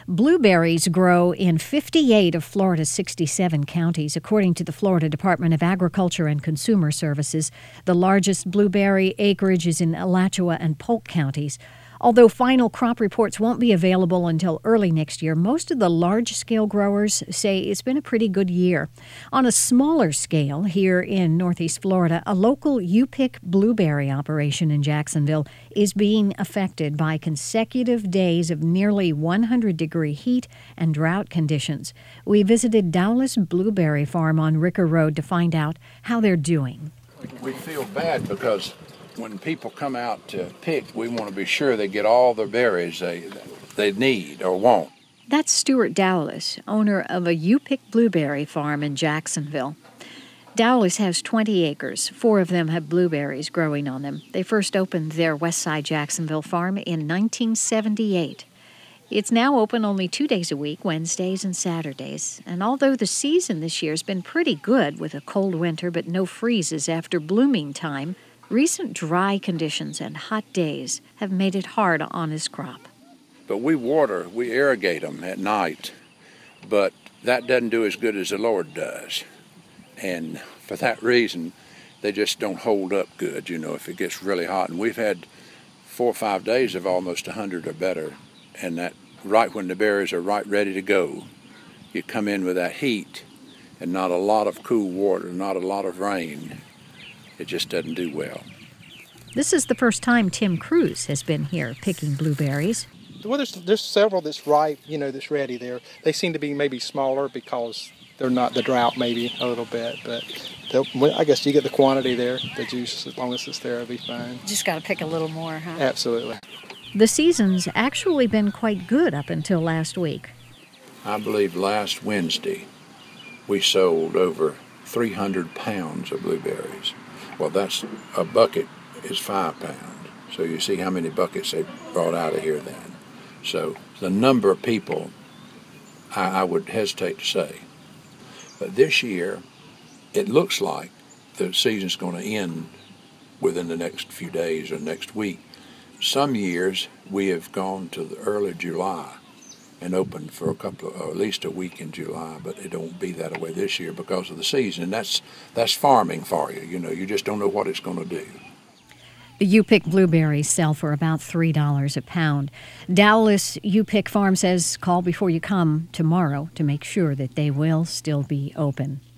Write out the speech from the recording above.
Blueberries grow in 58 of Florida's 67 counties, according to the Florida Department of Agriculture and Consumer Services. The largest blueberry acreage is in Alachua and Polk counties. Although final crop reports won't be available until early next year, most of the large-scale growers say it's been a pretty good year. On a smaller scale, here in Northeast Florida, a local U-Pick blueberry operation in Jacksonville is being affected by consecutive days of nearly 100-degree heat and drought conditions. We visited Dowless Blueberry Farm on Ricker Road to find out how they're doing. We feel bad because when people come out to pick, we want to be sure they get all the berries they need or want. That's Stuart Dowless, owner of a U-Pick blueberry farm in Jacksonville. Dowless has 20 acres. 4 of them have blueberries growing on them. They first opened their Westside Jacksonville farm in 1978. It's now open only 2 days a week, Wednesdays and Saturdays. And although the season this year has been pretty good with a cold winter but no freezes after blooming time, recent dry conditions and hot days have made it hard on his crop. But we irrigate them at night, but that doesn't do as good as the Lord does. And for that reason, they just don't hold up good, if it gets really hot. And we've had 4 or 5 days of almost 100 or better, and that right when the berries are right ready to go, you come in with that heat and not a lot of cool water, not a lot of rain. It just doesn't do well. This is the first time Tim Cruz has been here picking blueberries. Well, there's several that's ripe, that's ready there. They seem to be maybe smaller because they're not the drought maybe a little bit, but I guess you get the quantity there, the juice, as long as it's there, it'll be fine. Just got to pick a little more, huh? Absolutely. The season's actually been quite good up until last week. I believe last Wednesday we sold over 300 pounds of blueberries. Well, that's a bucket is 5 pounds. So you see how many buckets they brought out of here then. So the number of people, I would hesitate to say. But this year, it looks like the season's going to end within the next few days or next week. Some years we have gone to the early July and opened for at least a week in July, but it don't be that way this year because of the season. And that's farming for you. You just don't know what it's going to do. The U-Pick blueberries sell for about $3 a pound. Dowless U-Pick Farm says call before you come tomorrow to make sure that they will still be open.